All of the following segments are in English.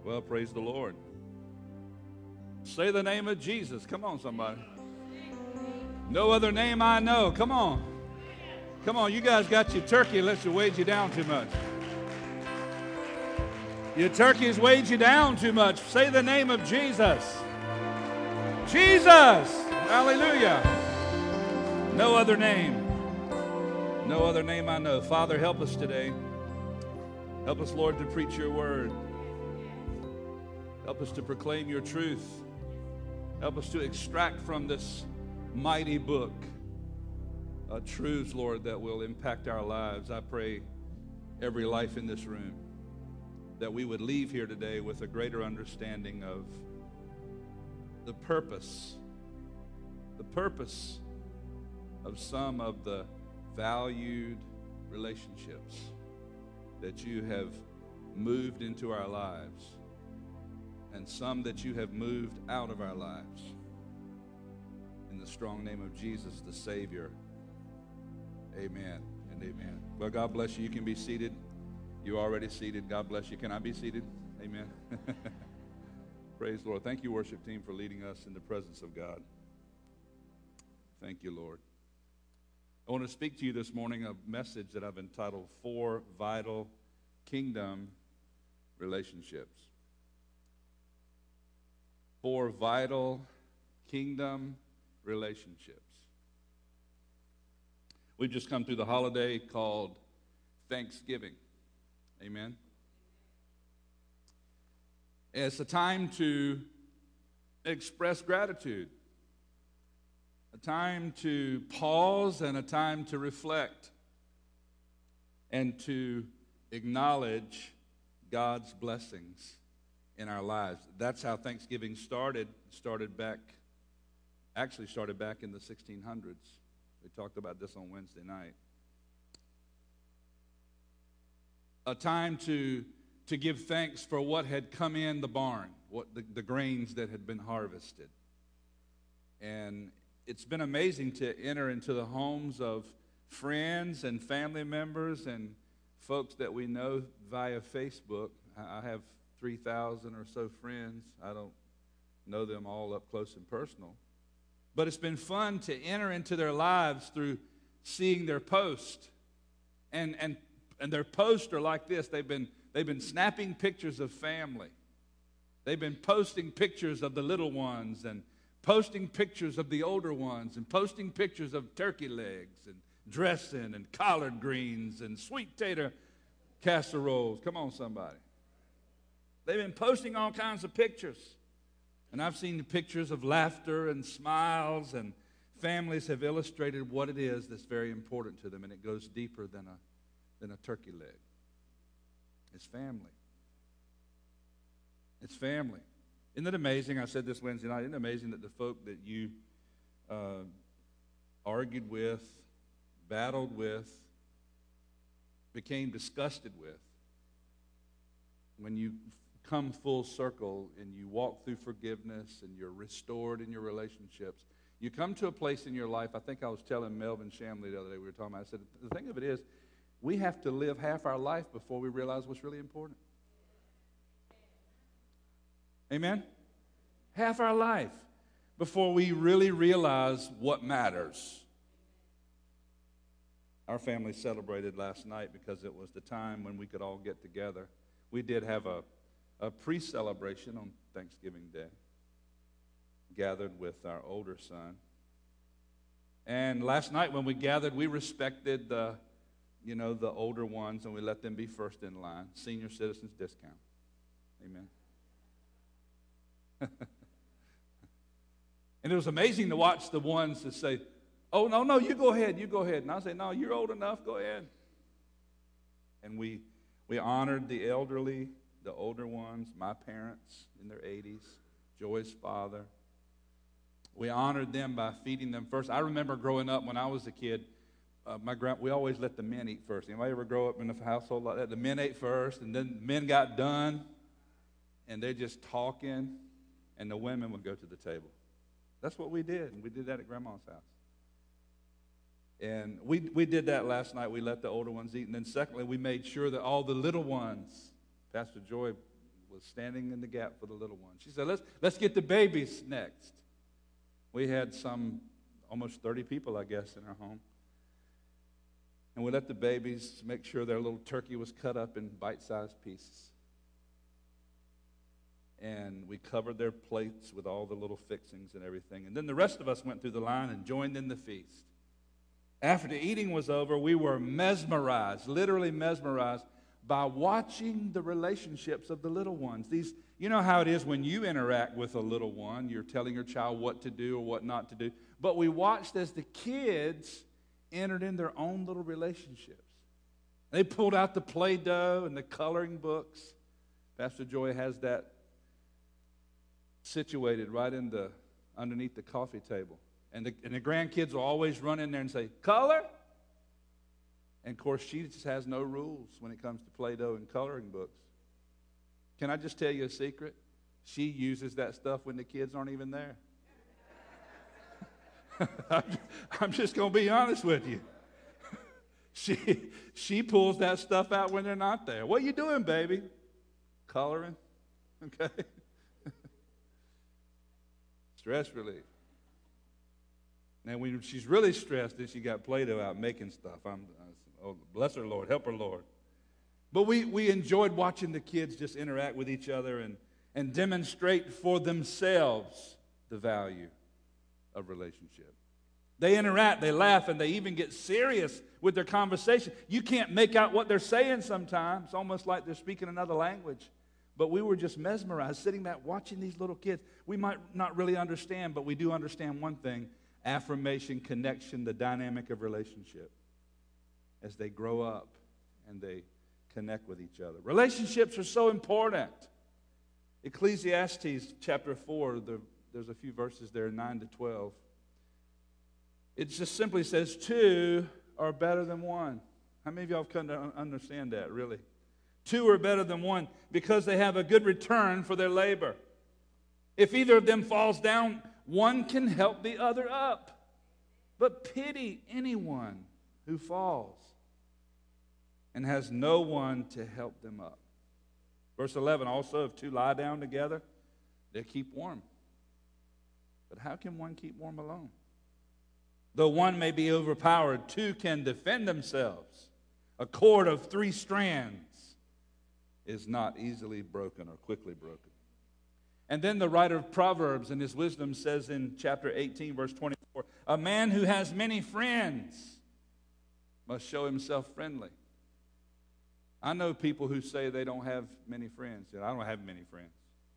Well, praise the Lord. Say the name of Jesus. Come on, somebody. No other name I know. Come on. Come on, you guys got your turkey unless it weighs you down too much. Your turkey's weighed you down too much. Say the name of Jesus. Jesus. Hallelujah. No other name. No other name I know. Father, help us today. Help us, Lord, to preach your word. Help us to proclaim your truth. Help us to extract from this mighty book truths, Lord, that will impact our lives. I pray every life in this room that we would leave here today with a greater understanding of the purpose of some of the valued relationships that you have moved into our lives, and some that you have moved out of our lives. In the strong name of Jesus, the Savior. Amen and amen. Well, God bless you. You can be seated. You're already seated. God bless you. Can I be seated? Amen. Praise the Lord. Thank you, worship team, for leading us in the presence of God. Thank you, Lord. I want to speak to you this morning a message that I've entitled 4 Vital Kingdom Relationships. 4 vital kingdom relationships. We've just come through the holiday called Thanksgiving. Amen. It's a time to express gratitude, a time to pause and a time to reflect and to acknowledge God's blessings in our lives. That's how Thanksgiving started back in the 1600s. We talked about this on Wednesday night. A time to give thanks for what had come in the barn, what the grains that had been harvested. And it's been amazing to enter into the homes of friends and family members and folks that we know via Facebook. I have 3,000 or so friends. I don't know them all up close and personal. But it's been fun to enter into their lives through seeing their post. And their posts are like this. They've been snapping pictures of family. They've been posting pictures of the little ones and posting pictures of the older ones and posting pictures of turkey legs and dressing and collard greens and sweet potato casseroles. Come on, somebody. They've been posting all kinds of pictures. And I've seen the pictures of laughter and smiles, and families have illustrated what it is that's very important to them, and it goes deeper than a turkey leg. It's family. It's family. Isn't it amazing? I said this Wednesday night. Isn't it amazing that the folk that you argued with, battled with, became disgusted with, when you come full circle and you walk through forgiveness and you're restored in your relationships, you come to a place in your life. I think I was telling Melvin Shamley the other day, we were talking about, I said, the thing of it is, we have to live half our life before we realize what's really important. Amen? Half our life before we really realize what matters. Our family celebrated last night because it was the time when we could all get together. We did have a pre-celebration on Thanksgiving Day, gathered with our older son. And last night when we gathered, we respected the older ones, and we let them be first in line. Senior citizens discount. Amen. And it was amazing to watch the ones that say, oh, no, you go ahead. And I say, no, you're old enough, go ahead. And we honored the elderly, the older ones, my parents in their 80s, Joy's father. We honored them by feeding them first. I remember growing up when I was a kid, we always let the men eat first. Anybody ever grow up in a household like that? The men ate first, and then men got done, and they're just talking, and the women would go to the table. That's what we did, and we did that at Grandma's house. And we did that last night. We let the older ones eat, and then secondly, we made sure that all the little ones, Pastor Joy was standing in the gap for the little ones. She said, let's get the babies next. We had almost 30 people, I guess, in our home. And we let the babies make sure their little turkey was cut up in bite-sized pieces. And we covered their plates with all the little fixings and everything. And then the rest of us went through the line and joined in the feast. After the eating was over, we were mesmerized, literally mesmerized, by watching the relationships of the little ones. You know how it is when you interact with a little one, you're telling your child what to do or what not to do. But we watched as the kids entered in their own little relationships. They pulled out the Play-Doh and the coloring books. Pastor Joy has that situated right underneath the coffee table. And the grandkids will always run in there and say, color? And, of course, she just has no rules when it comes to Play-Doh and coloring books. Can I just tell you a secret? She uses that stuff when the kids aren't even there. I'm just going to be honest with you. She pulls that stuff out when they're not there. What are you doing, baby? Coloring. Okay. Stress relief. Now, when she's really stressed, then she got Play-Doh out making stuff. Oh, bless her, Lord. Help her, Lord. But we enjoyed watching the kids just interact with each other and demonstrate for themselves the value of relationship. They interact, they laugh, and they even get serious with their conversation. You can't make out what they're saying sometimes. It's almost like they're speaking another language. But we were just mesmerized, sitting back watching these little kids. We might not really understand, but we do understand one thing: affirmation, connection, the dynamic of relationship as they grow up and they connect with each other. Relationships are so important. Ecclesiastes chapter 4, there's a few verses there, 9 to 12. It just simply says, two are better than one. How many of y'all have come to understand that, really? Two are better than one because they have a good return for their labor. If either of them falls down, one can help the other up. But pity anyone who falls and has no one to help them up. Verse 11, also, if two lie down together, they keep warm. But how can one keep warm alone? Though one may be overpowered, two can defend themselves. A cord of 3 strands is not easily broken or quickly broken. And then the writer of Proverbs in his wisdom says in chapter 18, verse 24, a man who has many friends must show himself friendly. I know people who say they don't have many friends. I don't have many friends.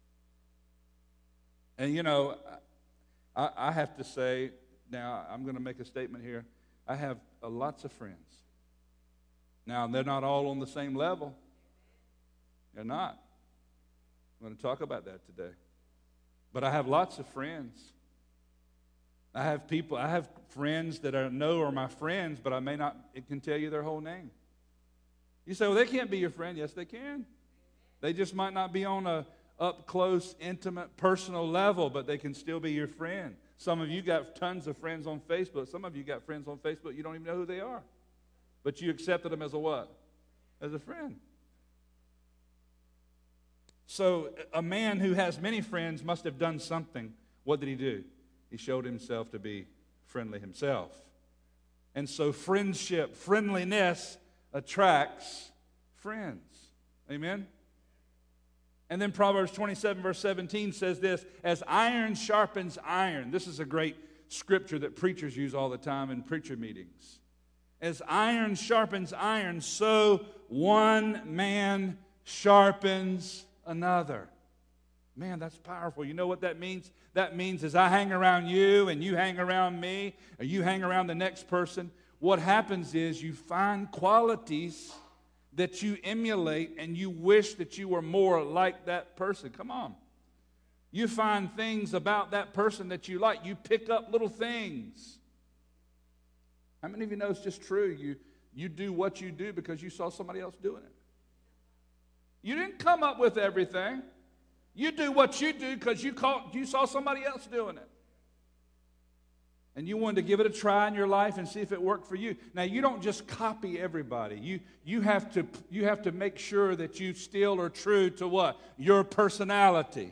And you know, I have to say, now I'm going to make a statement here. I have lots of friends. Now, they're not all on the same level. They're not. I'm going to talk about that today. But I have lots of friends. I have friends that I know are my friends, but it can tell you their whole name. You say, well, they can't be your friend. Yes, they can. They just might not be on a up-close, intimate, personal level, but they can still be your friend. Some of you got tons of friends on Facebook. Some of you got friends on Facebook, you don't even know who they are. But you accepted them as a what? As a friend. So a man who has many friends must have done something. What did he do? He showed himself to be friendly himself. And so friendship, friendliness attracts friends. Amen? And then Proverbs 27, verse 17 says this, as iron sharpens iron. This is a great scripture that preachers use all the time in preacher meetings. As iron sharpens iron, so one man sharpens another. Man, that's powerful. You know what that means? That means as I hang around you and you hang around me, or you hang around the next person, what happens is you find qualities that you emulate and you wish that you were more like that person. Come on. You find things about that person that you like. You pick up little things. How many of you know it's just true? You do what you do because you saw somebody else doing it. You didn't come up with everything. You do what you do because you saw somebody else doing it. And you wanted to give it a try in your life and see if it worked for you. Now, you don't just copy everybody. You have to make sure that you still are true to what? Your personality.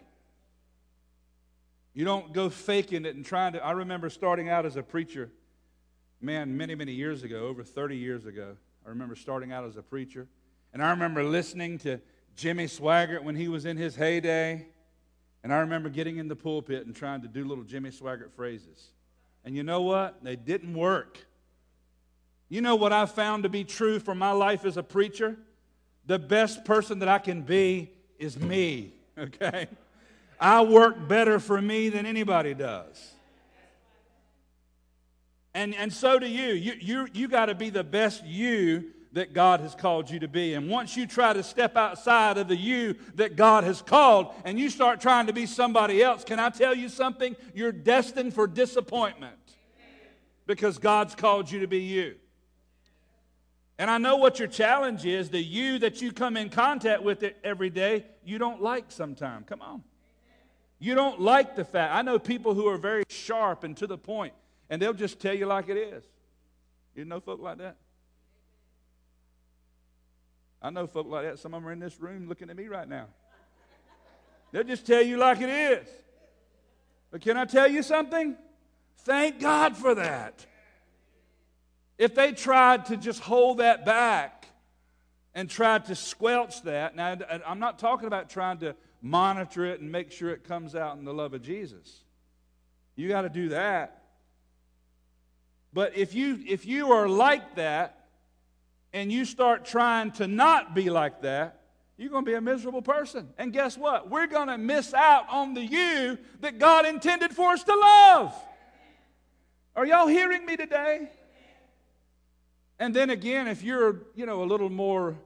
You don't go faking it and trying to. I remember starting out as a preacher, man, many, many years ago, over 30 years ago. I remember starting out as a preacher. And I remember listening to Jimmy Swaggart when he was in his heyday. And I remember getting in the pulpit and trying to do little Jimmy Swaggart phrases. And you know what? They didn't work. You know what I found to be true for my life as a preacher? The best person that I can be is me, okay? I work better for me than anybody does. And so do you. You got to be the best you that God has called you to be. And once you try to step outside of the you that God has called and you start trying to be somebody else, can I tell you something? You're destined for disappointment because God's called you to be you. And I know what your challenge is. The you that you come in contact with it every day, you don't like sometimes. Come on. You don't like the fact. I know people who are very sharp and to the point, and they'll just tell you like it is. You know folk like that? I know folk like that. Some of them are in this room looking at me right now. They'll just tell you like it is. But can I tell you something? Thank God for that. If they tried to just hold that back and tried to squelch that, now I'm not talking about trying to monitor it and make sure it comes out in the love of Jesus. You got to do that. But if you are like that, and you start trying to not be like that, you're going to be a miserable person. And guess what? We're going to miss out on the you that God intended for us to love. Are y'all hearing me today? And then again, if you're, a little more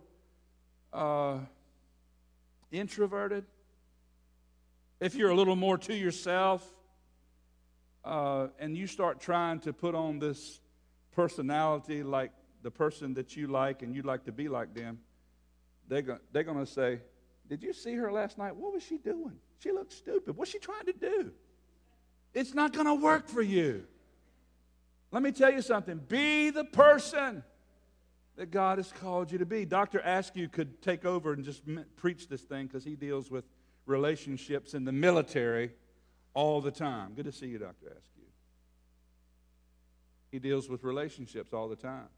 introverted, if you're a little more to yourself, and you start trying to put on this personality like the person that you like and you'd like to be like them, they're going to say, did you see her last night? What was she doing? She looked stupid. What's she trying to do? It's not going to work for you. Let me tell you something. Be the person that God has called you to be. Dr. Askew could take over and just preach this thing because he deals with relationships in the military all the time. Good to see you, Dr. Askew. He deals with relationships all the time.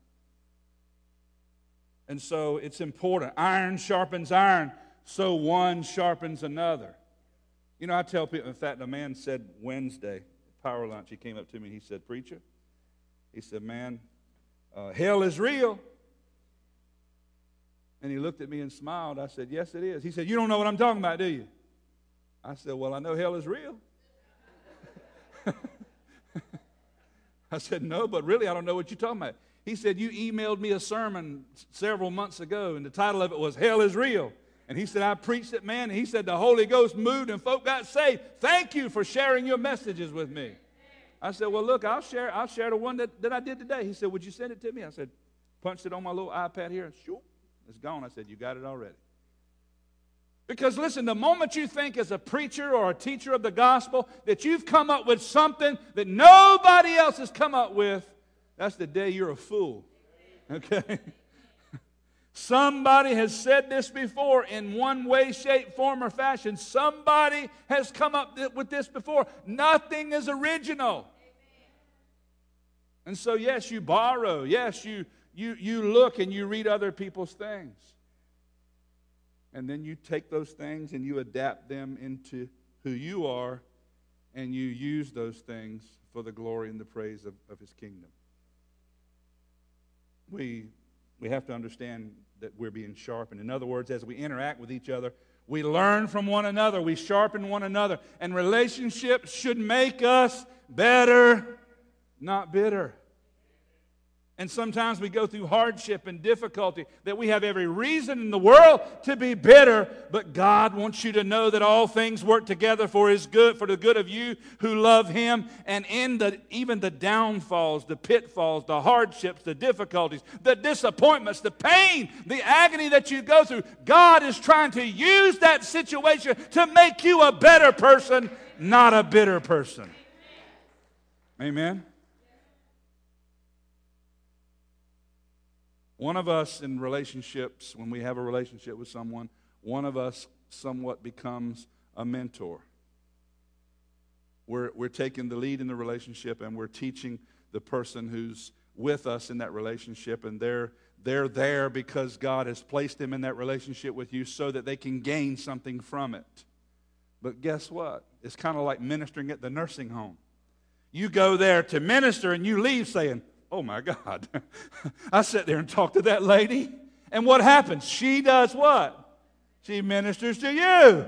And so it's important. Iron sharpens iron, so one sharpens another. I tell people, in fact, a man said Wednesday, power lunch, he came up to me and he said, preacher, he said, man, hell is real. And he looked at me and smiled. I said, yes, it is. He said, you don't know what I'm talking about, do you? I said, well, I know hell is real. I said, no, but really I don't know what you're talking about. He said, you emailed me a sermon several months ago, and the title of it was Hell is Real. And he said, I preached it, man. And he said, the Holy Ghost moved and folk got saved. Thank you for sharing your messages with me. I said, well, look, I'll share the one that I did today. He said, would you send it to me? I said, punched it on my little iPad here, and shoop, it's gone. I said, you got it already. Because listen, the moment you think as a preacher or a teacher of the gospel that you've come up with something that nobody else has come up with, that's the day you're a fool. Okay? Somebody has said this before in one way, shape, form, or fashion. Somebody has come up with this before. Nothing is original. And so, yes, you borrow. Yes, you look and you read other people's things. And then you take those things and you adapt them into who you are, and you use those things for the glory and the praise of His kingdom. We have to understand that we're being sharpened. In other words, as we interact with each other, we learn from one another. We sharpen one another. And relationships should make us better, not bitter. And sometimes we go through hardship and difficulty that we have every reason in the world to be bitter, but God wants you to know that all things work together for His good, for the good of you who love Him. And in even the downfalls, the pitfalls, the hardships, the difficulties, the disappointments, the pain, the agony that you go through, God is trying to use that situation to make you a better person, not a bitter person. Amen? One of us in relationships, when we have a relationship with someone, one of us somewhat becomes a mentor. We're taking the lead in the relationship, and we're teaching the person who's with us in that relationship, and they're there because God has placed them in that relationship with you so that they can gain something from it. But guess what? It's kind of like ministering at the nursing home. You go there to minister, and you leave saying, oh my God, I sat there and talked to that lady, and what happens? She does what? She ministers to you.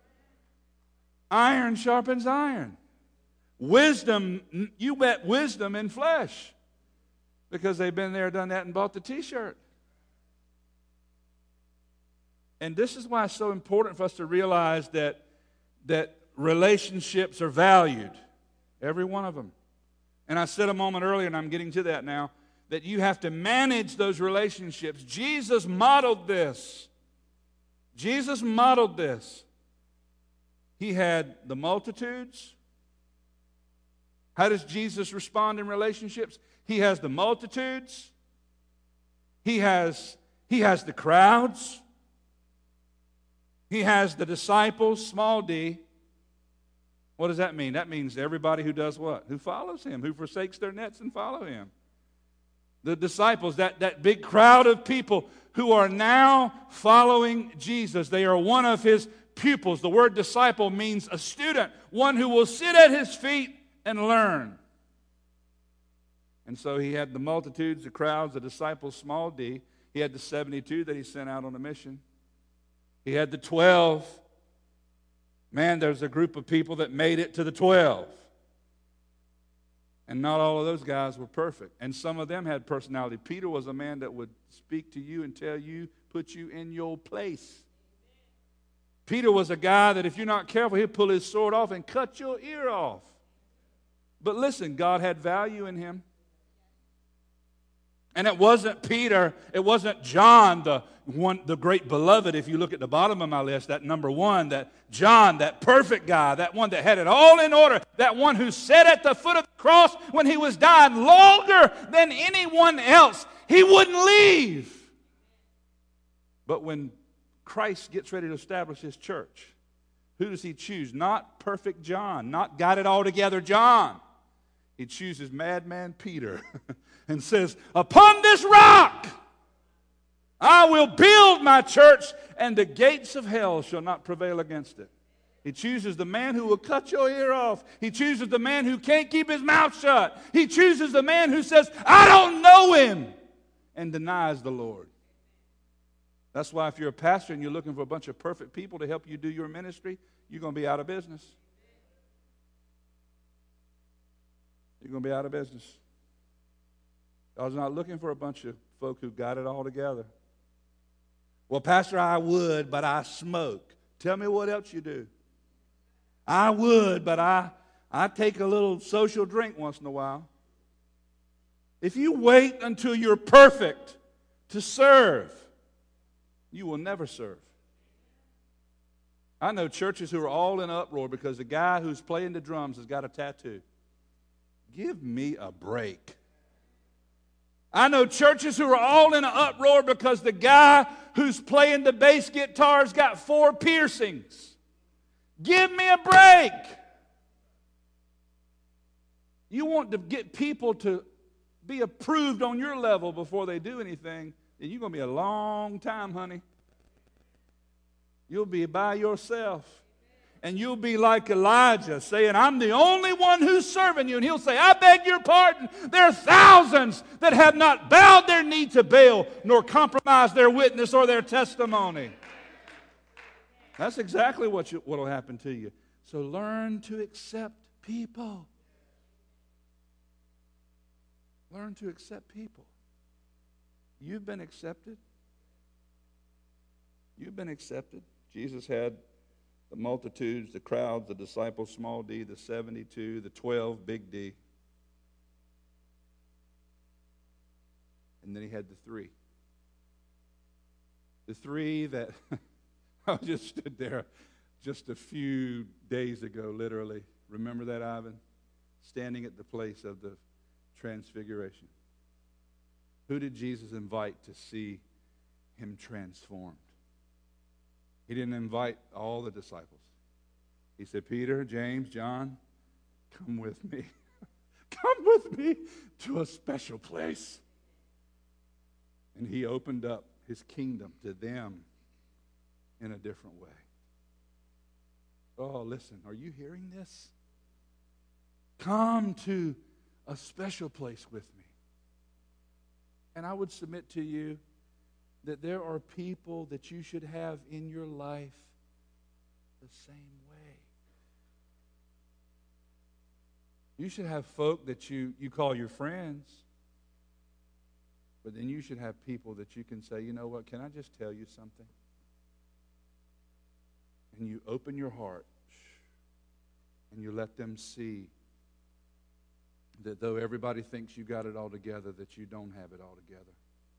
Iron sharpens iron. Wisdom, you met wisdom in flesh because they've been there, done that, and bought the t-shirt. And this is why it's so important for us to realize that relationships are valued, every one of them. And I said a moment earlier, and I'm getting to that now, that you have to manage those relationships. Jesus modeled this. Jesus modeled this. He had the multitudes. How does Jesus respond in relationships? He has the multitudes. He has the crowds. He has the disciples, small d. What does that mean? That means everybody who does what? Who follows him, who forsakes their nets and follow him. The disciples, that big crowd of people who are now following Jesus. They are one of his pupils. The word disciple means a student, one who will sit at his feet and learn. And so he had the multitudes, the crowds, the disciples, small d. He had the 72 that he sent out on a mission. He had the 12. Man, there's a group of people that made it to the 12. And not all of those guys were perfect. And some of them had personality. Peter was a man that would speak to you and tell you, put you in your place. Peter was a guy that if you're not careful, he'll pull his sword off and cut your ear off. But listen, God had value in him. And it wasn't Peter, it wasn't John, the great beloved. If you look at the bottom of my list, that number one, that John, that perfect guy, that one that had it all in order, that one who sat at the foot of the cross when he was dying longer than anyone else. He wouldn't leave. But when Christ gets ready to establish his church, who does he choose? Not perfect John, not got it all together John. He chooses madman Peter and says, upon this rock I will build my church, and the gates of hell shall not prevail against it. He chooses the man who will cut your ear off. He chooses the man who can't keep his mouth shut. He chooses the man who says, I don't know him, and denies the Lord. That's why if you're a pastor and you're looking for a bunch of perfect people to help you do your ministry, you're going to be out of business. You're going to be out of business. God's not looking for a bunch of folk who got it all together. Well, Pastor, I would, but I smoke. Tell me what else you do. I would, but I take a little social drink once in a while. If you wait until you're perfect to serve, you will never serve. I know churches who are all in uproar because the guy who's playing the drums has got a tattoo. Give me a break. I know churches who are all in an uproar because the guy who's playing the bass guitar's got 4 piercings. Give me a break. You want to get people to be approved on your level before they do anything, then you're going to be a long time, honey. You'll be by yourself. And you'll be like Elijah saying, I'm the only one who's serving you. And he'll say, I beg your pardon. There are thousands that have not bowed their knee to Baal nor compromised their witness or their testimony. That's exactly what will happen to you. So learn to accept people. Learn to accept people. You've been accepted. You've been accepted. Jesus had the multitudes, the crowds, the disciples, small d, the 72, the 12, big D. And then he had the 3. The 3 that I just stood there just a few days ago, literally. Remember that, Ivan? Standing at the place of the transfiguration. Who did Jesus invite to see him transformed? He didn't invite all the disciples. He said, Peter, James, John, come with me. Come with me to a special place. And he opened up his kingdom to them in a different way. Oh, listen, are you hearing this? Come to a special place with me. And I would submit to you that there are people that you should have in your life the same way. You should have folk that you call your friends, but then you should have people that you can say, you know what, can I just tell you something? And you open your heart and you let them see that though everybody thinks you got it all together, that you don't have it all together.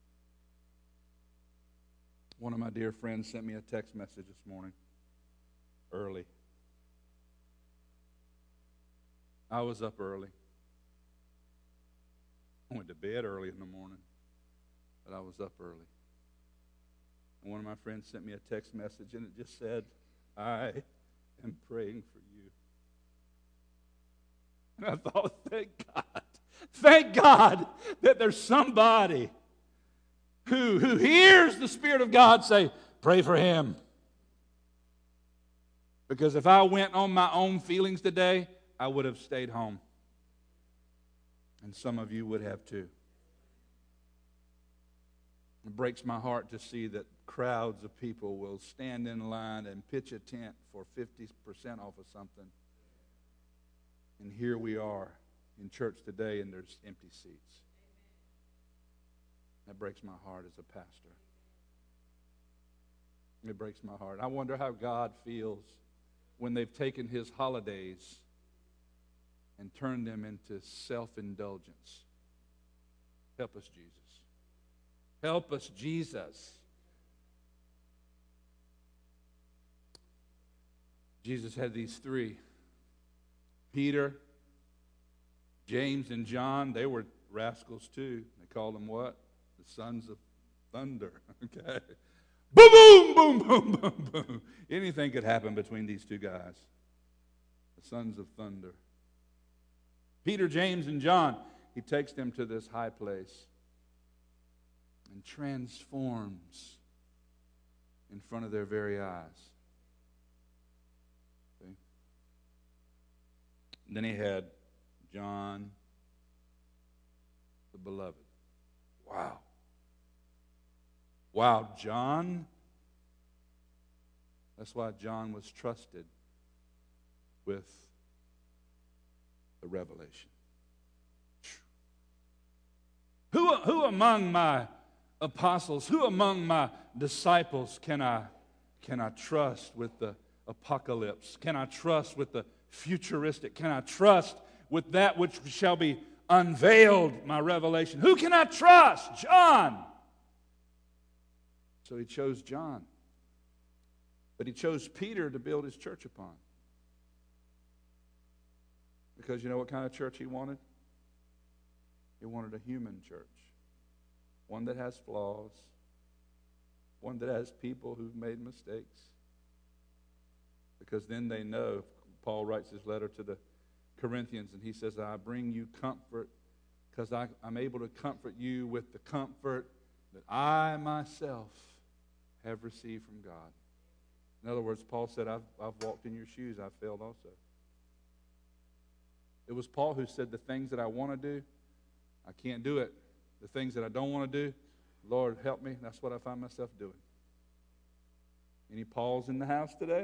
One of my dear friends sent me a text message this morning, early. I was up early. I went to bed early in the morning, but I was up early. And one of my friends sent me a text message, and it just said, I am praying for you. And I thought, thank God that there's somebody who hears the Spirit of God say, pray for him. Because if I went on my own feelings today, I would have stayed home. And some of you would have too. It breaks my heart to see that crowds of people will stand in line and pitch a tent for 50% off of something. And here we are in church today and there's empty seats. That breaks my heart as a pastor. It breaks my heart. I wonder how God feels when they've taken his holidays and turned them into self-indulgence. Help us, Jesus. Help us, Jesus. Jesus had these three. Peter, James, and John, they were rascals too. They called them what? The sons of thunder. Okay. Boom, boom, boom, boom, boom, boom. Anything could happen between these two guys. The sons of thunder. Peter, James, and John, he takes them to this high place and transforms in front of their very eyes. Okay. And then he had John, the beloved. Wow. Wow, John. That's why John was trusted with the revelation. Who among my apostles, who among my disciples can I trust with the apocalypse? Can I trust with the futuristic? Can I trust with that which shall be unveiled, my revelation? Who can I trust? John. So he chose John. But he chose Peter to build his church upon. Because you know what kind of church he wanted? He wanted a human church. One that has flaws. One that has people who've made mistakes. Because then they know. Paul writes his letter to the Corinthians and he says, I bring you comfort because I'm able to comfort you with the comfort that I myself have received from God. In other words, Paul said, I've walked in your shoes. I've failed also. It was Paul who said, the things that I want to do, I can't do it. The things that I don't want to do, Lord, help me. That's what I find myself doing. Any Pauls in the house today?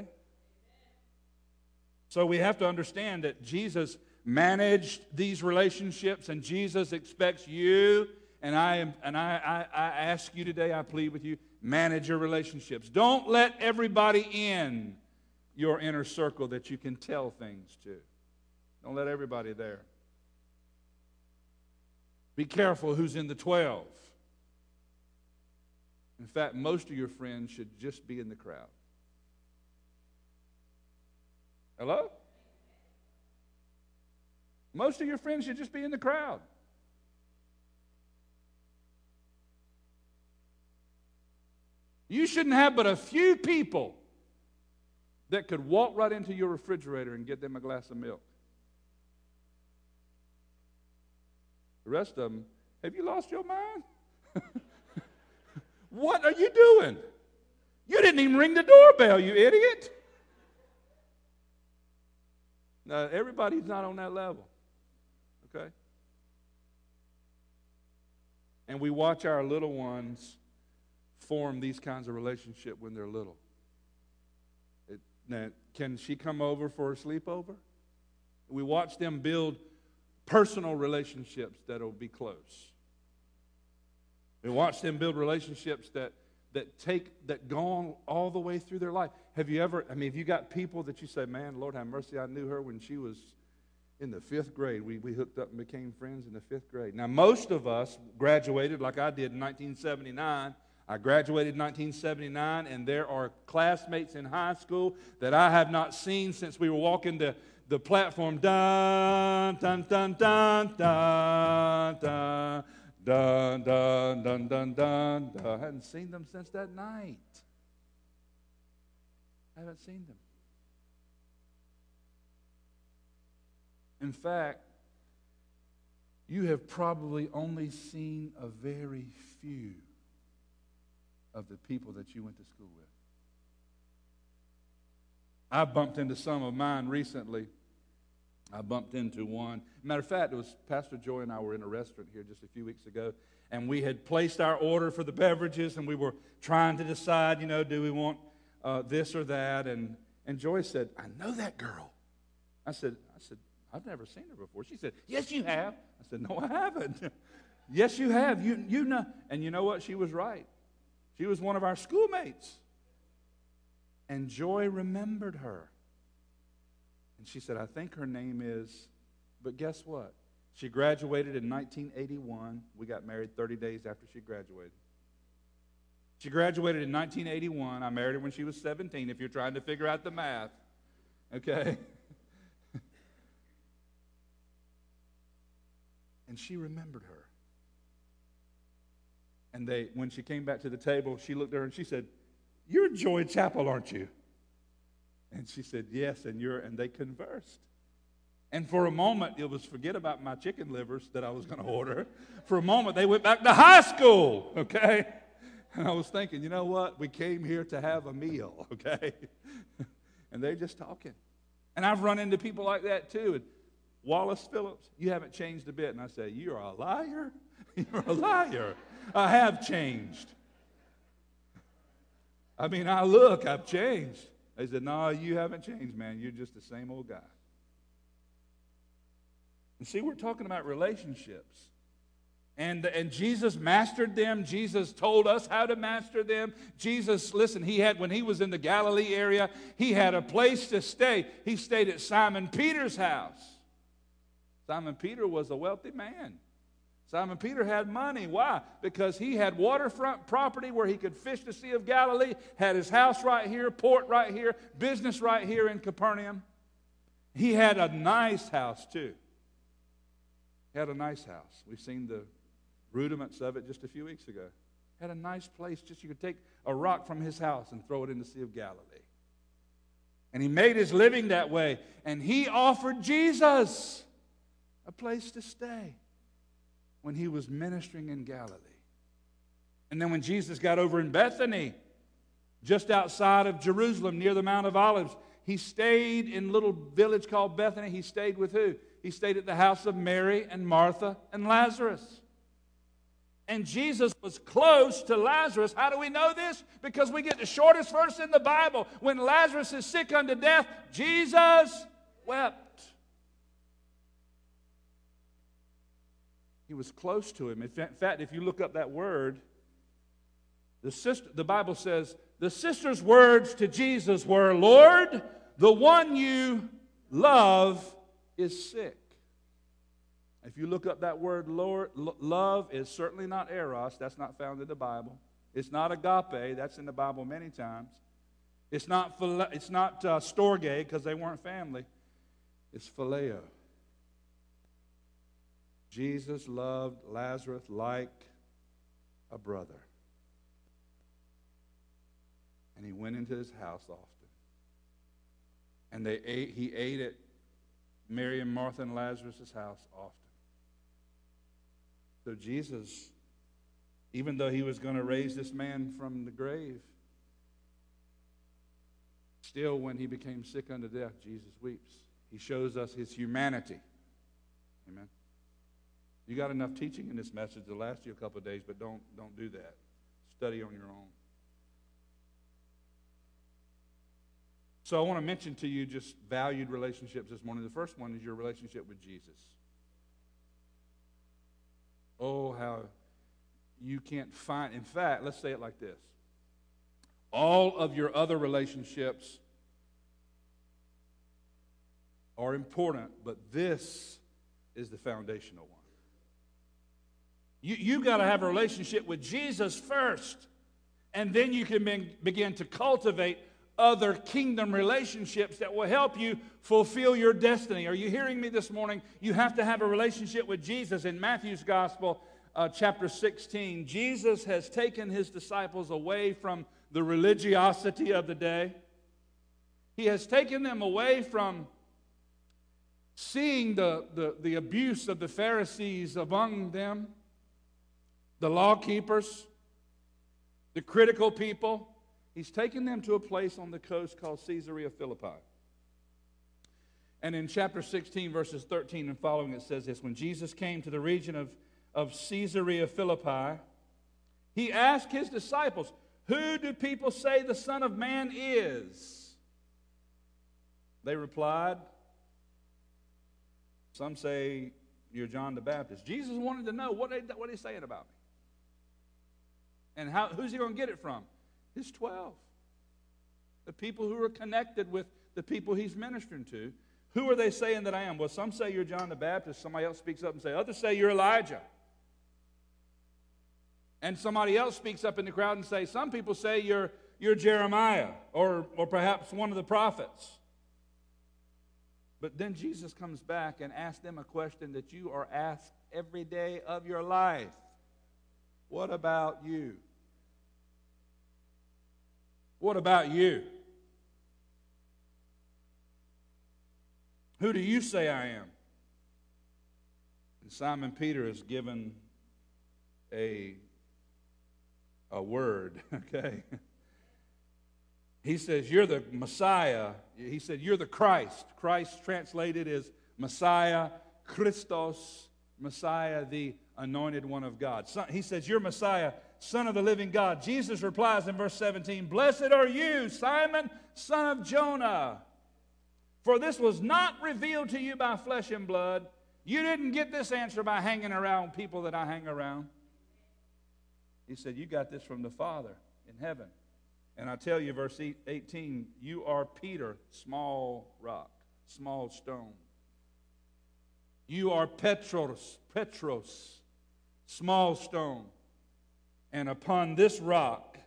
So we have to understand that Jesus managed these relationships, and Jesus expects you, and I ask you today, I plead with you, manage your relationships. Don't let everybody in your inner circle that you can tell things to. Don't let everybody there. Be careful who's in the 12. In fact, most of your friends should just be in the crowd. Hello? Most of your friends should just be in the crowd. You shouldn't have but a few people that could walk right into your refrigerator and get them a glass of milk. The rest of them, have you lost your mind? What are you doing? You didn't even ring the doorbell, you idiot. Now, everybody's not on that level, okay? And we watch our little ones form these kinds of relationships when they're little. Now, can she come over for a sleepover? We watch them build personal relationships that will be close. We watch them build relationships that go on all the way through their life. Have you got people that you say, man, Lord have mercy, I knew her when she was in the 5th grade. We hooked up and became friends in the 5th grade. Now, most of us graduated like I did in 1979. I graduated in 1979, and there are classmates in high school that I have not seen since we were walking the platform. Dun, dun, dun, dun, dun, dun, dun, dun, dun, dun, dun. I hadn't seen them since that night. I haven't seen them. In fact, you have probably only seen a very few of the people that you went to school with. I bumped into some of mine recently. I bumped into one. Matter of fact, it was Pastor Joy and I were in a restaurant here just a few weeks ago, and we had placed our order for the beverages, and we were trying to decide, do we want this or that? And Joy said, I know that girl. I said, I've never seen her before. She said, yes, you have. I said, no, I haven't. Yes, you have. You know. And you know what? She was right. She was one of our schoolmates. And Joy remembered her. And she said, I think her name is, but guess what? She graduated in 1981. We got married 30 days after she graduated. She graduated in 1981. I married her when she was 17, if you're trying to figure out the math. Okay? And she remembered her. And when she came back to the table, she looked at her and she said, you're Joy Chapel, aren't you? And she said, yes, and they conversed. And for a moment, it was forget about my chicken livers that I was going to order. For a moment, they went back to high school, okay? And I was thinking, you know what? We came here to have a meal, okay? And they're just talking. And I've run into people like that too. And Wallace Phillips, you haven't changed a bit. And I say, you're a liar? You're a liar. I have changed. I've changed. They said, no, you haven't changed, man. You're just the same old guy. And see, we're talking about relationships. And Jesus mastered them. Jesus told us how to master them. Jesus, listen, when he was in the Galilee area, he had a place to stay. He stayed at Simon Peter's house. Simon Peter was a wealthy man. Simon Peter had money. Why? Because he had waterfront property where he could fish the Sea of Galilee, had his house right here, port right here, business right here in Capernaum. He had a nice house too. He had a nice house. We've seen the rudiments of it just a few weeks ago. Had a nice place. Just you could take a rock from his house and throw it in the Sea of Galilee. And he made his living that way. And he offered Jesus a place to stay when he was ministering in Galilee. And then when Jesus got over in Bethany, just outside of Jerusalem, near the Mount of Olives, he stayed in a little village called Bethany. He stayed with who? He stayed at the house of Mary and Martha and Lazarus. And Jesus was close to Lazarus. How do we know this? Because we get the shortest verse in the Bible. When Lazarus is sick unto death, Jesus wept. He was close to him. In fact, if you look up that word, the Bible says, the sister's words to Jesus were, Lord, the one you love is sick. If you look up that word, Lord, love is certainly not eros. That's not found in the Bible. It's not agape. That's in the Bible many times. It's not storge, because they weren't family. It's phileo. Jesus loved Lazarus like a brother. And he went into his house often. And he ate at Mary and Martha and Lazarus' house often. So Jesus, even though he was going to raise this man from the grave, still when he became sick unto death, Jesus weeps. He shows us his humanity. Amen. You got enough teaching in this message to last you a couple of days, but don't do that. Study on your own. So I want to mention to you just valued relationships this morning. The first one is your relationship with Jesus. Oh, how you can't find. In fact, let's say it like this. All of your other relationships are important, but this is the foundational one. You got to have a relationship with Jesus first, and then you can begin to cultivate other kingdom relationships that will help you fulfill your destiny. Are you hearing me this morning? You have to have a relationship with Jesus. In Matthew's Gospel, chapter 16, Jesus has taken his disciples away from the religiosity of the day. He has taken them away from seeing the abuse of the Pharisees among them, the law keepers, the critical people. He's taken them to a place on the coast called Caesarea Philippi. And in chapter 16, verses 13 and following, it says this: when Jesus came to the region of Caesarea Philippi, he asked his disciples, "Who do people say the Son of Man is?" They replied, "Some say you're John the Baptist." Jesus wanted to know, what are they saying about me? And who's he going to get it from? His 12. The people who are connected with the people he's ministering to. Who are they saying that I am? Well, some say you're John the Baptist. Somebody else speaks up and says, others say you're Elijah. And somebody else speaks up in the crowd and says, some people say you're Jeremiah or perhaps one of the prophets. But then Jesus comes back and asks them a question that you are asked every day of your life. What about you? What about you? Who do you say I am? And Simon Peter is given a word, okay? He says, you're the Messiah. He said, you're the Christ. Christ translated as Messiah, Christos, Messiah, the anointed one of God. He says, you're Messiah, Son of the living God. Jesus replies in verse 17, blessed are you, Simon, son of Jonah. For this was not revealed to you by flesh and blood. You didn't get this answer by hanging around people that I hang around. He said, you got this from the Father in heaven. And I tell you, verse 18, you are Peter, small rock, small stone. You are Petros, small stone. And upon this rock,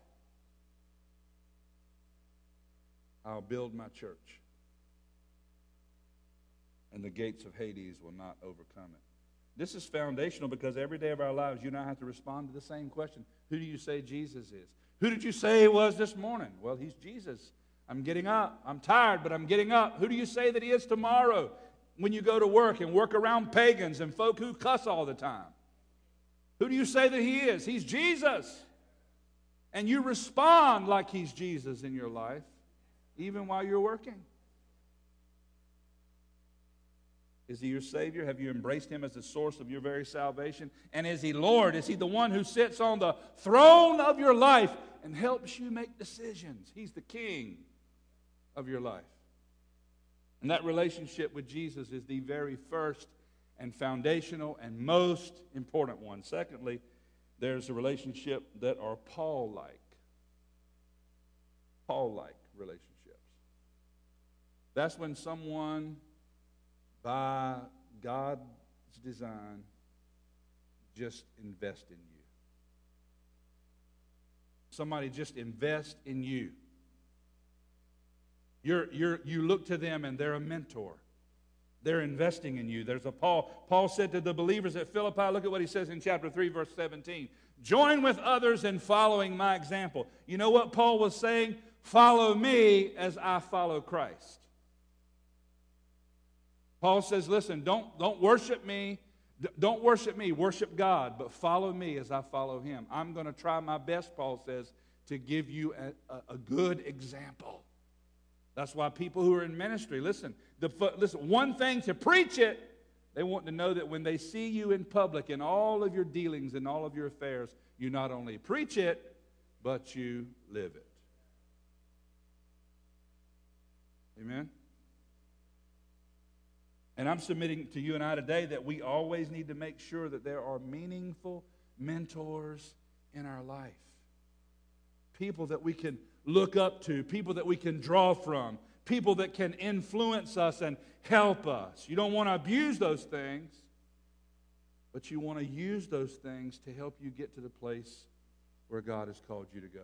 I'll build my church. And the gates of Hades will not overcome it. This is foundational because every day of our lives, you and I have to respond to the same question. Who do you say Jesus is? Who did you say he was this morning? Well, he's Jesus. I'm getting up. I'm tired, but I'm getting up. Who do you say that he is tomorrow when you go to work and work around pagans and folk who cuss all the time? Who do you say that he is? He's Jesus. And you respond like he's Jesus in your life, even while you're working. Is he your Savior? Have you embraced him as the source of your very salvation? And is he Lord? Is he the one who sits on the throne of your life and helps you make decisions? He's the King of your life. And that relationship with Jesus is the very first and foundational and most important one. Secondly, there's a relationship that are Paul-like. Paul-like relationships. That's when someone, by God's design, just invest in you. Somebody just invest in you. You look to them and they're a mentor. They're investing in you. There's a Paul. Paul said to the believers at Philippi, look at what he says in chapter 3, verse 17. Join with others in following my example. You know what Paul was saying? follow me as I follow Christ. Paul says, listen, don't worship me. Don't worship me, worship God, but follow me as I follow him. I'm going to try my best, Paul says, to give you a good example. That's why people who are in ministry, listen, one thing to preach it, they want to know that when they see you in public in all of your dealings and all of your affairs, you not only preach it, but you live it. Amen? And I'm submitting to you and I today that we always need to make sure that there are meaningful mentors in our life. People that we can look up to, people that we can draw from, people that can influence us and help us. You don't want to abuse those things, but you want to use those things to help you get to the place where God has called you to go.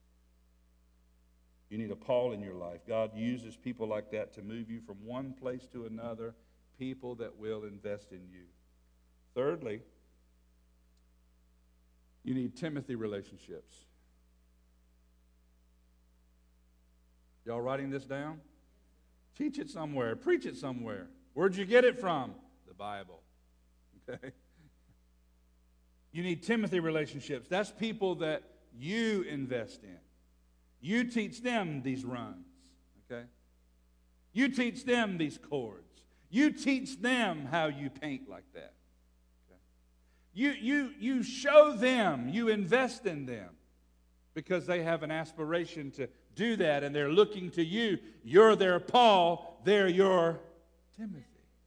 You need a Paul in your life. God uses people like that to move you from one place to another, people that will invest in you. Thirdly, you need Timothy relationships. Y'all writing this down? Teach it somewhere. Preach it somewhere. Where'd you get it from? The Bible. Okay? You need Timothy relationships. That's people that you invest in. You teach them these runs. Okay? You teach them these chords. You teach them how you paint like that. Okay? You show them, you invest in them because they have an aspiration to do that and they're looking to you. You're their Paul, they're your Timothy.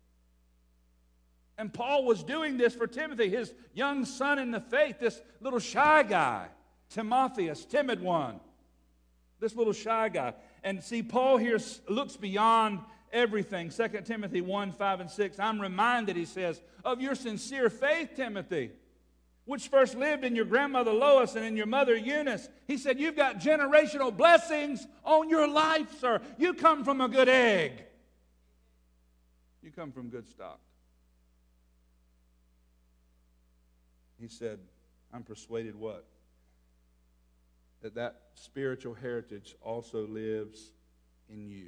And Paul was doing this for Timothy, his young son in the faith, this little shy guy, Timotheus, timid one. This little shy guy. And see, Paul here looks beyond everything. 2 Timothy 1, 5, and 6. I'm reminded, he says, of your sincere faith, Timothy, which first lived in your grandmother Lois and in your mother Eunice. He said, you've got generational blessings on your life, sir. You come from a good egg. You come from good stock. He said, I'm persuaded what? That spiritual heritage also lives in you.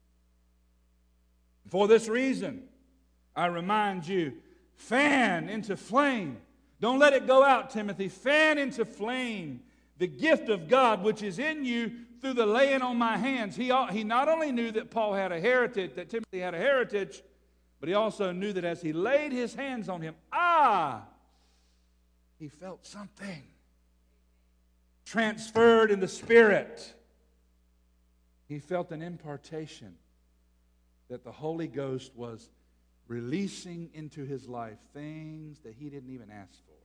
For this reason, I remind you, fan into flame. Don't let it go out, Timothy. Fan into flame the gift of God which is in you through the laying on my hands. He not only knew that Paul had a heritage, that Timothy had a heritage, but he also knew that as he laid his hands on him, he felt something transferred in the Spirit. He felt an impartation that the Holy Ghost was releasing into his life things that he didn't even ask for.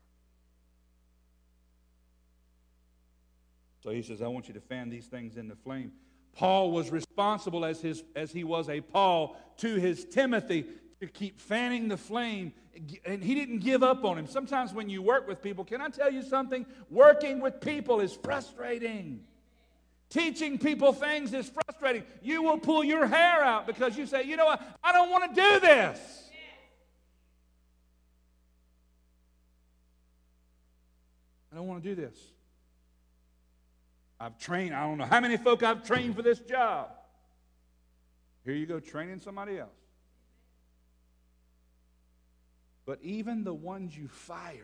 So he says, I want you to fan these things into flame. Paul was responsible as he was a Paul to his Timothy to keep fanning the flame, and he didn't give up on him. Sometimes when you work with people, can I tell you something? Working with people is frustrating. Teaching people things is frustrating. You will pull your hair out because you say, you know what, I don't want to do this. I don't want to do this. I've trained, I don't know how many folk I've trained for this job. Here you go, training somebody else. But even the ones you fired,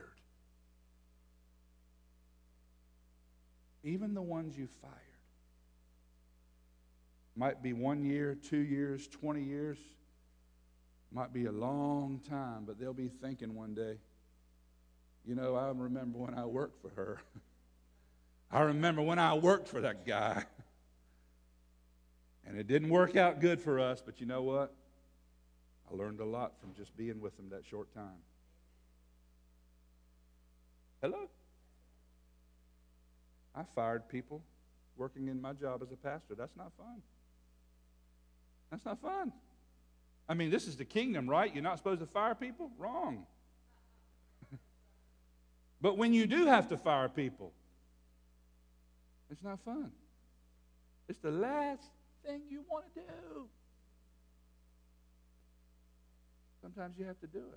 might be 1 year, 2 years, 20 years, might be a long time, but they'll be thinking one day, you know, I remember when I worked for her. I remember when I worked for that guy. And it didn't work out good for us, but you know what? I learned a lot from just being with him that short time. Hello? I fired people working in my job as a pastor. That's not fun. That's not fun. I mean, this is the kingdom, right? You're not supposed to fire people? Wrong. But when you do have to fire people, it's not fun. It's the last thing you want to do. Sometimes you have to do it.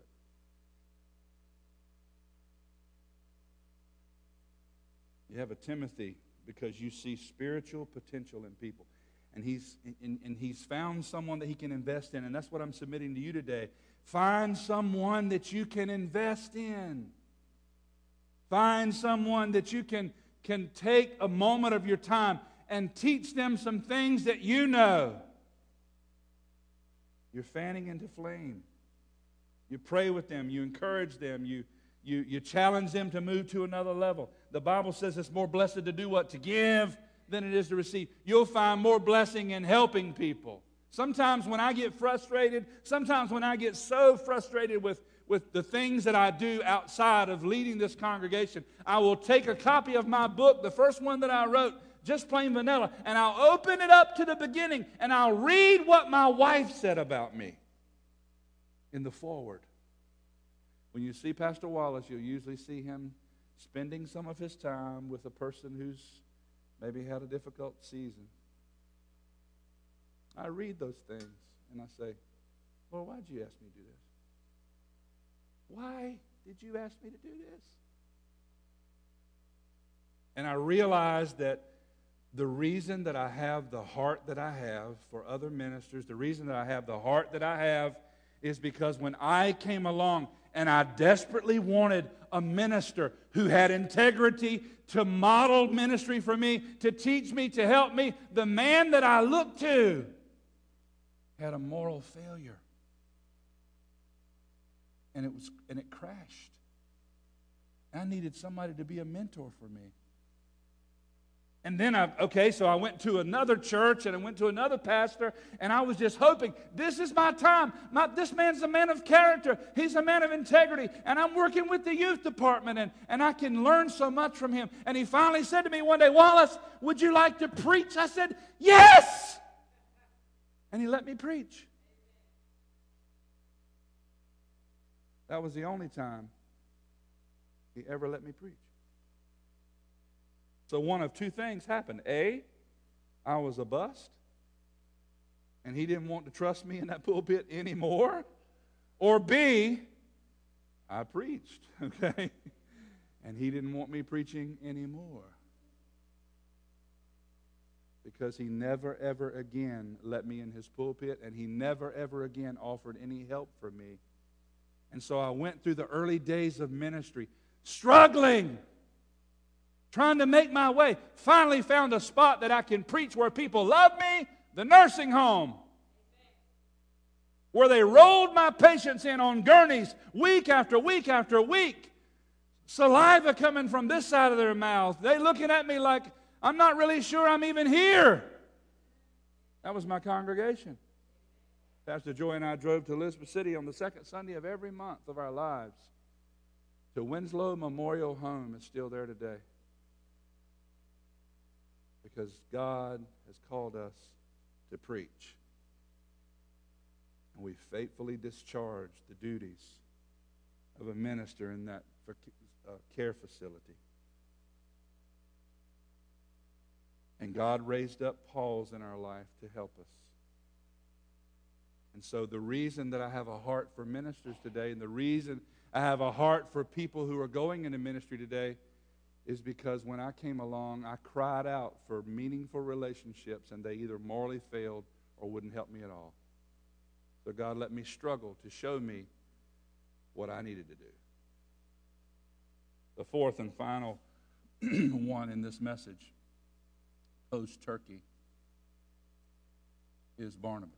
You have a Timothy because you see spiritual potential in people. And he's found someone that he can invest in. And that's what I'm submitting to you today. Find someone that you can invest in. Find someone that you can take a moment of your time and teach them some things that you know. You're fanning into flame. You pray with them. You encourage them. You challenge them to move to another level. The Bible says it's more blessed to do what? To give than it is to receive. You'll find more blessing in helping people. Sometimes when I get frustrated, sometimes when I get so frustrated with the things that I do outside of leading this congregation, I will take a copy of my book, the first one that I wrote, just plain vanilla, and I'll open it up to the beginning, and I'll read what my wife said about me in the foreword. When you see Pastor Wallace, you'll usually see him spending some of his time with a person who's maybe had a difficult season. I read those things and I say, Lord, why did you ask me to do this? Why did you ask me to do this? And I realized that the reason that I have the heart that I have for other ministers, the reason that I have the heart that I have is because when I came along and I desperately wanted a minister who had integrity to model ministry for me, to teach me, to help me, the man that I looked to had a moral failure. And it crashed. I needed somebody to be a mentor for me. And then so I went to another church and I went to another pastor, and I was just hoping, this is my time. This man's a man of character. He's a man of integrity. And I'm working with the youth department, and I can learn so much from him. And he finally said to me one day, Wallace, would you like to preach? I said, yes! And he let me preach. That was the only time he ever let me preach. So one of two things happened. A, I was a bust, and he didn't want to trust me in that pulpit anymore. Or B, I preached, okay? And he didn't want me preaching anymore. Because he never, ever again let me in his pulpit, and he never, ever again offered any help for me. And so I went through the early days of ministry, struggling, trying to make my way. Finally found a spot that I can preach where people love me, the nursing home, where they rolled my patients in on gurneys week after week after week. Saliva coming from this side of their mouth. They looking at me like, I'm not really sure I'm even here. That was my congregation. Pastor Joy and I drove to Elizabeth City on the second Sunday of every month of our lives. To Winslow Memorial Home is still there today. Because God has called us to preach. And we faithfully discharge the duties of a minister in that care facility. And God raised up Pauls in our life to help us. And so the reason that I have a heart for ministers today, and the reason I have a heart for people who are going into ministry today, is because when I came along, I cried out for meaningful relationships, and they either morally failed or wouldn't help me at all. So God let me struggle to show me what I needed to do. The fourth and final one in this message, post-Turkey, is Barnabas.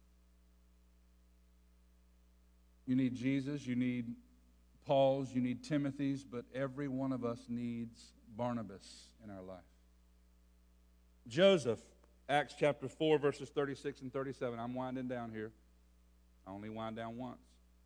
You need Jesus, you need Paul's, you need Timothy's, but every one of us needs Barnabas in our life. Joseph, Acts chapter 4, verses 36 and 37. I'm winding down here. I only wind down once.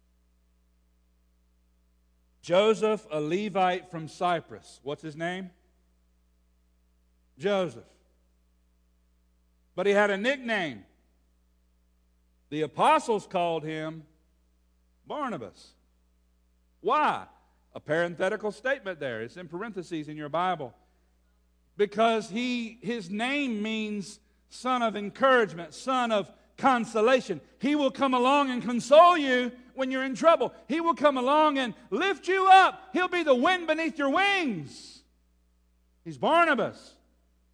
Joseph, a Levite from Cyprus. What's his name? Joseph. But he had a nickname. The apostles called him Barnabas. Why? A parenthetical statement there. It's in parentheses in your Bible. Because his name means son of encouragement, son of consolation. He will come along and console you when you're in trouble. He will come along and lift you up. He'll be the wind beneath your wings. He's Barnabas.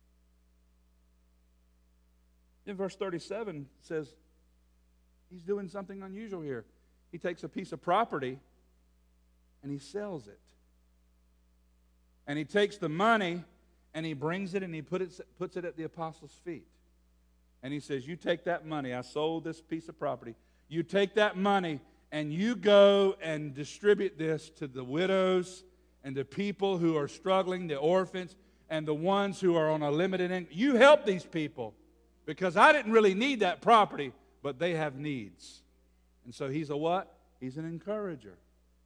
In verse 37 says, he's doing something unusual here. He takes a piece of property and he sells it. And he takes the money and he brings it and he puts it at the apostles' feet. And he says, you take that money. I sold this piece of property. You take that money and you go and distribute this to the widows and the people who are struggling, the orphans, and the ones who are on a limited income. You help these people because I didn't really need that property, but they have needs. And so he's a what? He's an encourager.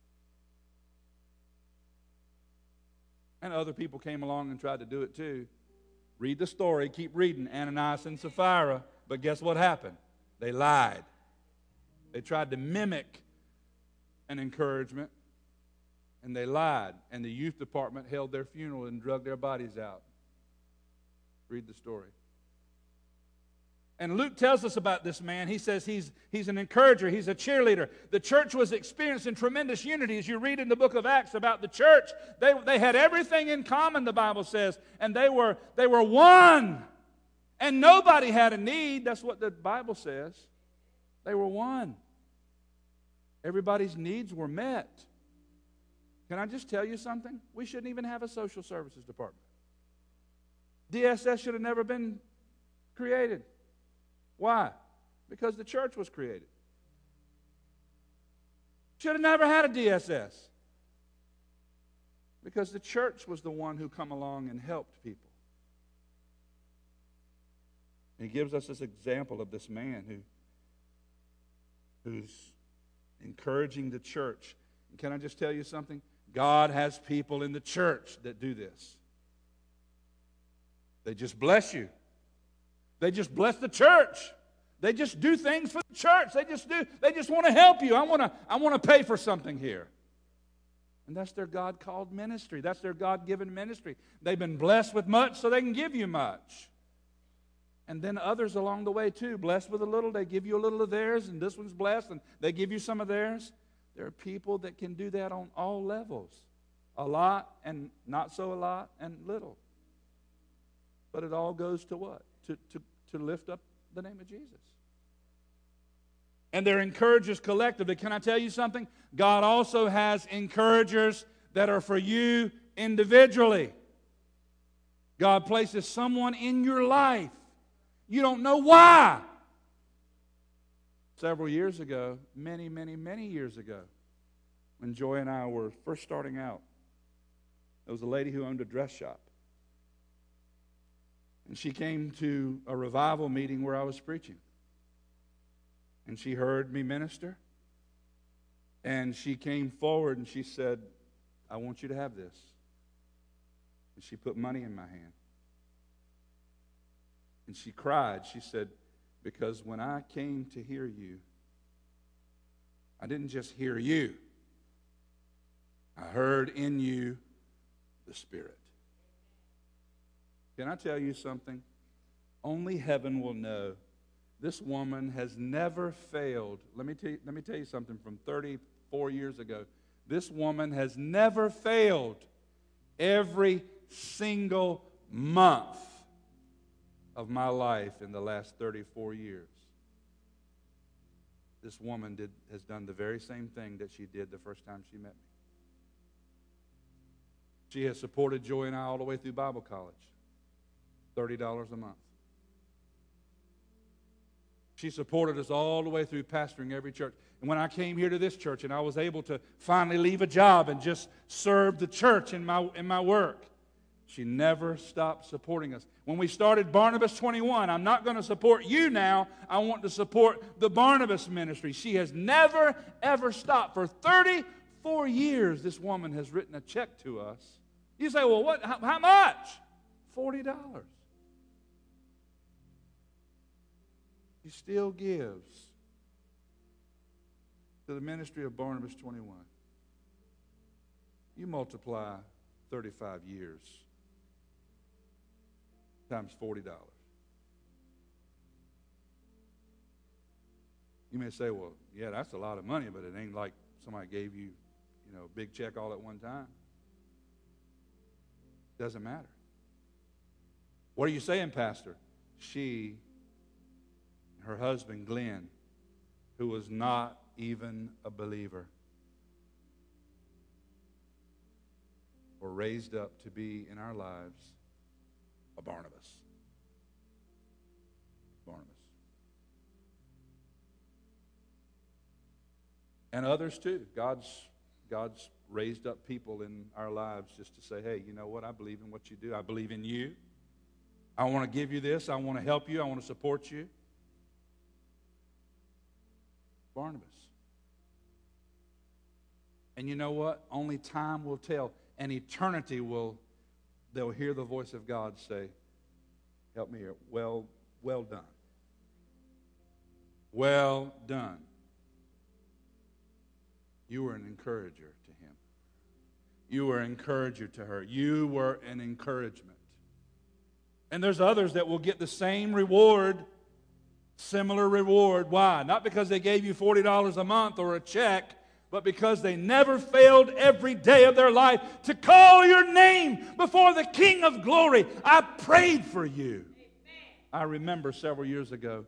And other people came along and tried to do it too. Read the story, keep reading, Ananias and Sapphira. But guess what happened? They lied. They tried to mimic an encouragement, and they lied. And the youth department held their funeral and drug their bodies out. Read the story. And Luke tells us about this man. He says he's an encourager. He's a cheerleader. The church was experiencing tremendous unity. As you read in the book of Acts about the church, they had everything in common, the Bible says. And they were one. And nobody had a need. That's what the Bible says. They were one. Everybody's needs were met. Can I just tell you something? We shouldn't even have a social services department. DSS should have never been created. Why? Because the church was created. Should have never had a DSS. Because the church was the one who come along and helped people. He gives us this example of this man who's encouraging the church. And can I just tell you something? God has people in the church that do this. They just bless you. They just bless the church. They just do things for the church. They just want to help you. I want to pay for something here. And that's their God-called ministry. That's their God-given ministry. They've been blessed with much so they can give you much. And then others along the way too, blessed with a little, they give you a little of theirs, and this one's blessed, and they give you some of theirs. There are people that can do that on all levels. A lot and not so a lot and little. But it all goes to what? To lift up the name of Jesus. And they're encouragers collectively. Can I tell you something? God also has encouragers that are for you individually. God places someone in your life. You don't know why. Several years ago, many years ago, when Joy and I were first starting out, there was a lady who owned a dress shop. And she came to a revival meeting where I was preaching. And she heard me minister. And she came forward and she said, I want you to have this. And she put money in my hand. And she cried. She said, because when I came to hear you, I didn't just hear you. I heard in you the Spirit. Can I tell you something? Only heaven will know. This woman has never failed. Let me tell you something from 34 years ago. This woman has never failed every single month of my life in the last 34 years. This woman has done the very same thing that she did the first time she met me. She has supported Joy and I all the way through Bible college. $30 a month. She supported us all the way through pastoring every church. And when I came here to this church and I was able to finally leave a job and just serve the church in my work, she never stopped supporting us. When we started Barnabas 21, I'm not going to support you now. I want to support the Barnabas ministry. She has never, ever stopped. For 34 years, this woman has written a check to us. You say, well, what? How much? $40. He still gives to the ministry of Barnabas 21. You multiply 35 years times $40. You may say, well, yeah, that's a lot of money, but it ain't like somebody gave you, a big check all at one time. Doesn't matter. What are you saying, Pastor? She her husband, Glenn, who was not even a believer, were raised up to be in our lives a Barnabas. Barnabas. And others too. God's raised up people in our lives just to say, hey, you know what? I believe in what you do. I believe in you. I want to give you this. I want to help you. I want to support you. Barnabas. And you know what? Only time will tell. And eternity they'll hear the voice of God say, help me here. Well done. Well done. You were an encourager to him. You were an encourager to her. You were an encouragement. And there's others that will get the same reward, similar reward. Why? Not because they gave you $40 a month or a check, but because they never failed every day of their life to call your name before the King of Glory. I prayed for you. I remember several years ago,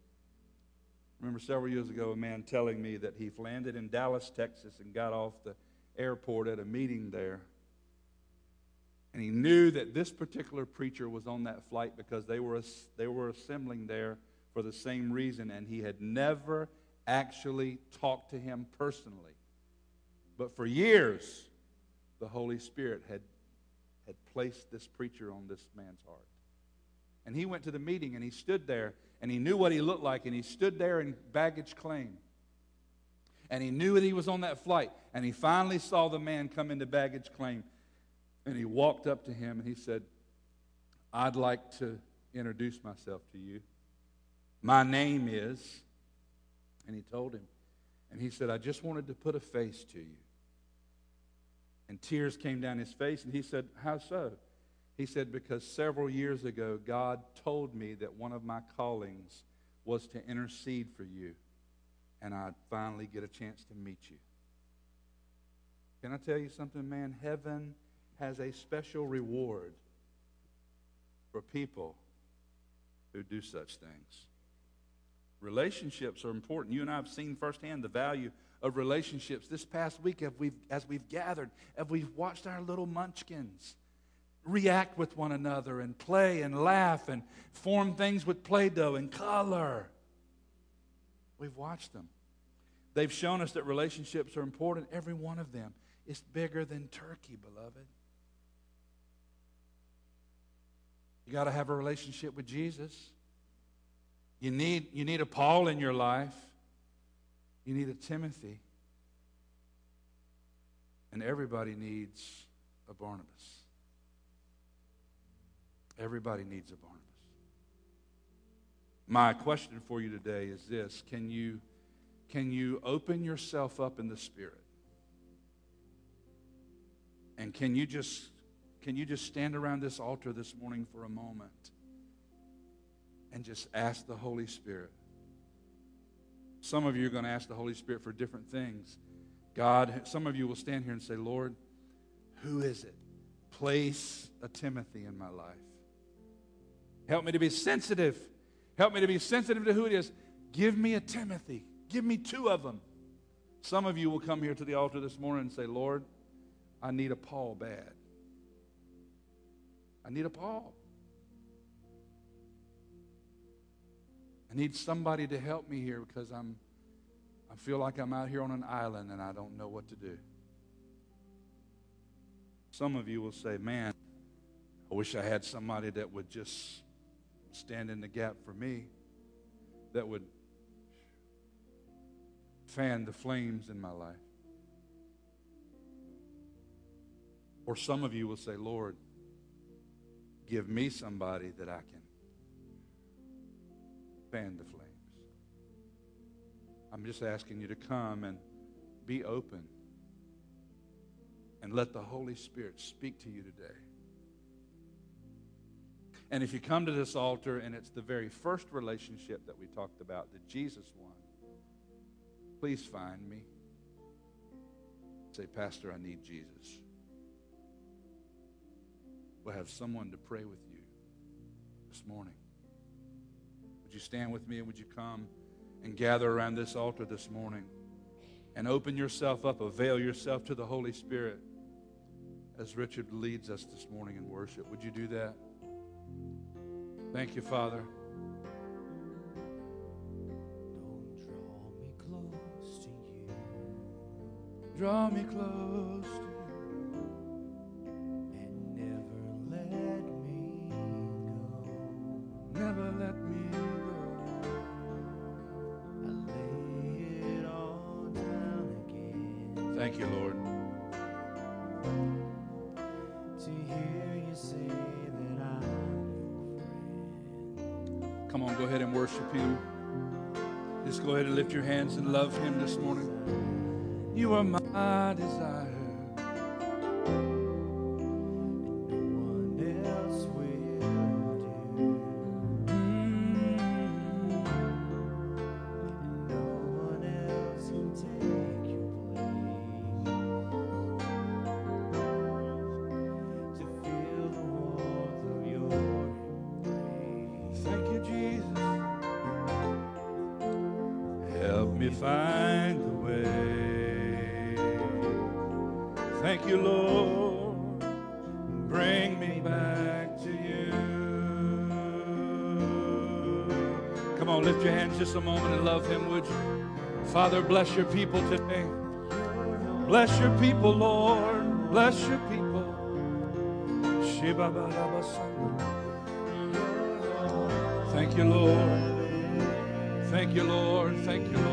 a man telling me that he landed in Dallas, Texas, and got off the airport at a meeting there. And he knew that this particular preacher was on that flight because they were assembling there for the same reason, and he had never actually talked to him personally. But for years, the Holy Spirit had placed this preacher on this man's heart. And he went to the meeting, and he stood there, and he knew what he looked like, and he stood there in baggage claim. And he knew that he was on that flight, and he finally saw the man come into baggage claim, and he walked up to him, and he said, I'd like to introduce myself to you. My name is, and he told him, and he said, I just wanted to put a face to you. And tears came down his face, and he said, how so? He said, because several years ago, God told me that one of my callings was to intercede for you, and I'd finally get a chance to meet you. Can I tell you something, man? Heaven has a special reward for people who do such things. Relationships are important. You and I have seen firsthand the value of relationships. This past week, as we've gathered, as we've watched our little munchkins react with one another and play and laugh and form things with Play-Doh and color. We've watched them. They've shown us that relationships are important. Every one of them is bigger than turkey, beloved. You got to have a relationship with Jesus. You need a Paul in your life. You need a Timothy. And everybody needs a Barnabas. Everybody needs a Barnabas. My question for you today is this. Can you open yourself up in the Spirit? And can you just stand around this altar this morning for a moment and just ask the Holy Spirit? Some of you are going to ask the Holy Spirit for different things. God, some of you will stand here and say, Lord, who is it? Place a Timothy in my life. Help me to be sensitive. Help me to be sensitive to who it is. Give me a Timothy. Give me two of them. Some of you will come here to the altar this morning and say, Lord, I need a Paul bad. I need a Paul. I need somebody to help me here because I feel like I'm out here on an island and I don't know what to do. Some of you will say, man, I wish I had somebody that would just stand in the gap for me, that would fan the flames in my life. Or some of you will say, Lord, give me somebody that I can fan the flames. I'm just asking you to come and be open and let the Holy Spirit speak to you today. And if you come to this altar and it's the very first relationship that we talked about, the Jesus one, please find me. Say, Pastor, I need Jesus. We'll have someone to pray with you this morning. Would you stand with me and would you come and gather around this altar this morning and open yourself up, avail yourself to the Holy Spirit as Richard leads us this morning in worship. Would you do that? Thank you, Father. Draw me close to you and never let me go. Never let me go. I lay it all down again Thank you, Lord. to hear you say that I'm your friend. Come on, go ahead and worship Him. Just go ahead and lift your hands and love Him this morning. You are my desire. And no one else will do. And no one else can take your place. To feel the warmth of your embrace. Thank you, Jesus. Help me find the way. Thank you, Lord. Bring me back to you. Come on, lift your hands just a moment and love Him, would you? Father, bless your people today. Bless your people, Lord. Bless your people. Thank you, Lord. Thank you, Lord. Thank you, Lord.